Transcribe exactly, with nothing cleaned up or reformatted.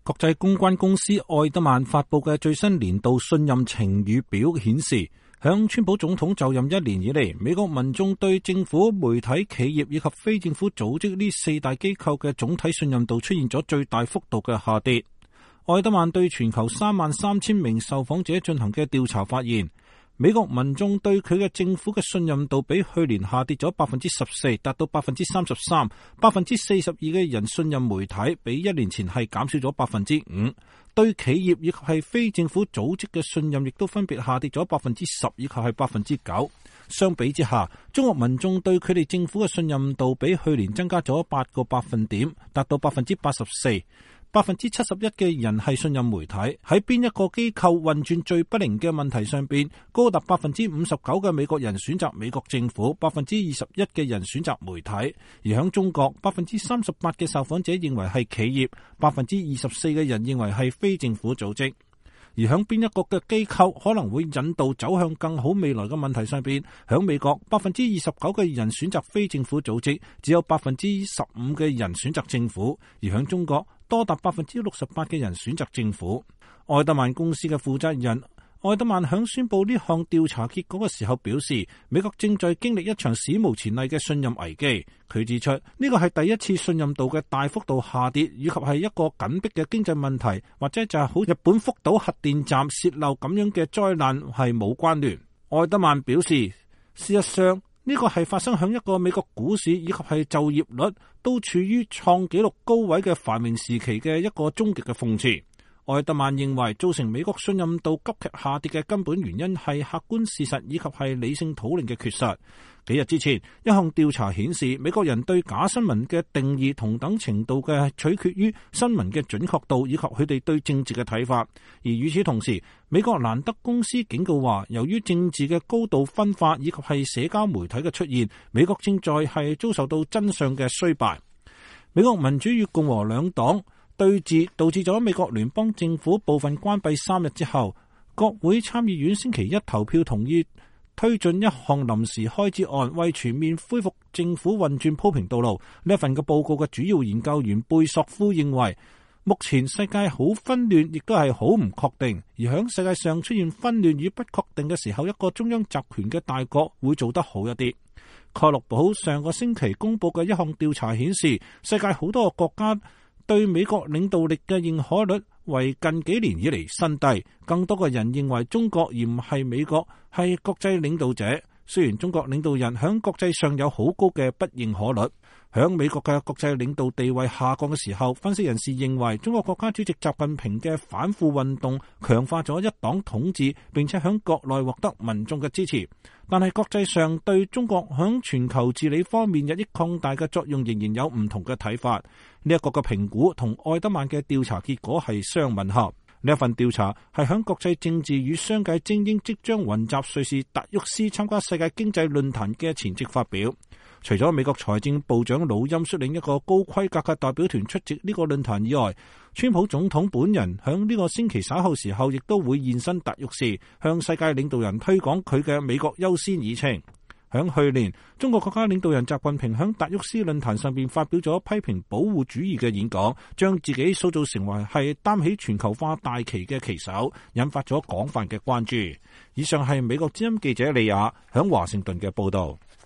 國際公關公司愛德曼發佈嘅最新年度信任晴雨表顯示，響川普總統就任一年以嚟，美國民眾對政府、媒體、企業以及非政府組織呢四大機構嘅總體信任度出現咗最大幅度嘅下跌。愛德曼對全球三萬三千名受訪者進行嘅調查發現，美國民眾對佢嘅政府嘅信任度比去年下跌咗百分之十四，達到百分之三十三。百分之四十二嘅人信任媒體，比一年前係減少咗百分之五。對企業以及係非政府組織嘅信任亦都分別下跌咗百分之十以及係百分之九。相比之下，中國民眾對佢哋政府嘅信任度比去年增加咗八個百分點，達到百分之八十四。百分之七十一嘅人係信任媒體，喺邊一個機構運轉最不靈嘅問題上邊，高達百分之五十九嘅美國人選擇美國政府，百分之二十一嘅人選擇媒體。而喺中國，百分之三十八嘅受訪者認為係企業，百分之二十四嘅人認為係非政府組織。而喺邊一個嘅機構可能會引導走向更好未來嘅問題上邊，喺美國百分之二十九嘅人選擇非政府組織，只有百分之十五嘅人選擇政府。而喺中國，多達百分之六十八嘅人選擇政府。愛德曼公司嘅負責人愛德曼響宣布呢項調查結果嘅時候表示，美國正在經歷一場史無前例嘅信任危機。佢指出，呢個係第一次信任度嘅大幅度下跌，以及係一個緊迫嘅經濟問題，或者就係好日本福島核電站洩漏咁樣嘅災難係冇關聯。愛德曼表示，事實上呢個係發生響一個美國股市以及係就業率都處於創紀錄高位嘅繁榮時期嘅一個終極嘅諷刺。愛德曼認為，造成美國信任度急劇下跌嘅根本原因係客觀事實以及係理性討論嘅缺失。幾日之前，一項調查顯示，美國人對假新聞嘅定義同等程度嘅取決於新聞嘅準確度以及佢哋對政治嘅睇法。而與此同時，美國蘭德公司警告話，由於政治嘅高度分化以及係社交媒體嘅出現，美國正在係遭受到真相嘅衰敗。美國民主與共和兩黨對峙導致咗美國聯邦政府部分關閉三日之後，國會參議院星期一投票同意推進一項臨時開支案，為全面恢復政府運轉鋪平道路。呢一份嘅報告嘅主要研究員貝索夫認為，目前世界好紛亂，亦都係好唔確定。而響世界上出現紛亂與不確定嘅時候，一個中央集權嘅大國會做得好一啲。蓋洛普上個星期公布嘅一項調查顯示，世界好多個國家對美國領導力嘅認可率為近幾年以嚟新低，更多嘅人認為中國而唔係美國係國際領導者。雖然中國領導人響國際上有好高嘅不認可率，響美國嘅國際領導地位下降嘅時候，分析人士認為中國國家主席習近平嘅反腐運動強化咗一黨統治，並且響國內獲得民眾嘅支持。但係國際上對中國響全球治理方面日益擴大嘅作用仍然有唔同嘅睇法。呢一個嘅評估同愛德曼嘅調查結果係相吻合。呢一份調查係響國際政治與商界精英即將雲集瑞士達沃斯參加世界經濟論壇嘅前夕發表。除咗美國財政部長魯欽率領一個高規格嘅代表團出席呢個論壇以外，川普總統本人響呢個星期稍後時候亦都會現身達沃斯，向世界領導人推廣佢嘅美國優先議程。響去年，中國國家領導人習近平響達沃斯論壇上邊發表咗批評保護主義嘅演講，將自己塑造成為係擔起全球化大旗嘅旗手，引發咗廣泛嘅關注。以上係美國之音記者李雅響華盛頓嘅報道。